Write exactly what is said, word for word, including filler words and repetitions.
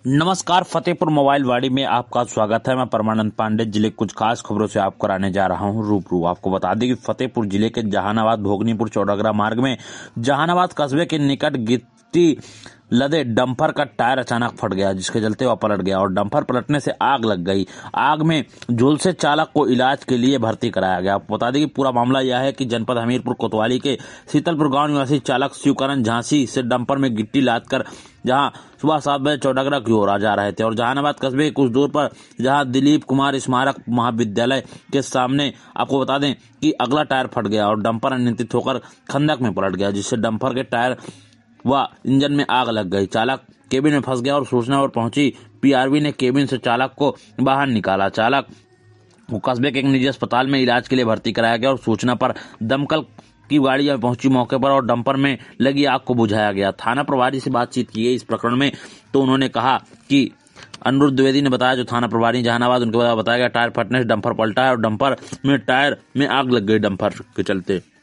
नमस्कार, फतेहपुर मोबाइल वाड़ी में आपका स्वागत है। मैं परमानंद पांडे जिले कुछ खास खबरों से आपको कराने जा रहा हूं रूबरू। आपको बता दें कि फतेहपुर जिले के जहानाबाद भोगनीपुर चौड़ागरा मार्ग में जहानाबाद कस्बे के निकट गिट्टी लदे डंपर का टायर अचानक फट गया, जिसके चलते वह पलट गया और डंपर पलटने से आग लग गई। आग में झुलसे चालक को इलाज के लिए भर्ती कराया गया। आपको बता दें कि पूरा मामला यह है कि जनपद हमीरपुर कोतवाली के शीतलपुर गांव निवासी चालक शिवकरण झांसी से डंपर में गिट्टी लादकर जहां सुबह सात बजे चौड़ागरा की ओर आ जा रहे थे और जहानाबाद कस्बे के कुछ दूर पर जहां दिलीप कुमार स्मारक महाविद्यालय के सामने आपको बता दें कि अगला टायर फट गया और डंपर अनियंत्रित होकर खंदक में पलट गया, जिससे डंपर के टायर व इंजन में आग लग गई। चालक केबिन में फंस गया और सूचना पर पहुंची पीआरवी ने केबिन से चालक को बाहर निकाला। चालक को कस्बे के एक निजी अस्पताल में इलाज के लिए भर्ती कराया गया और सूचना पर दमकल की गाड़ी पहुंची मौके पर और डंपर में लगी आग को बुझाया गया। थाना प्रभारी से बातचीत की गई इस प्रकरण में, तो उन्होंने कहा कि अनुरुद्ध द्विवेदी ने बताया, जो थाना प्रभारी जहानाबाद, उनके द्वारा बताया गया टायर फटने से डंपर पलटा है और डंपर में टायर में आग लग गई डंपर के चलते।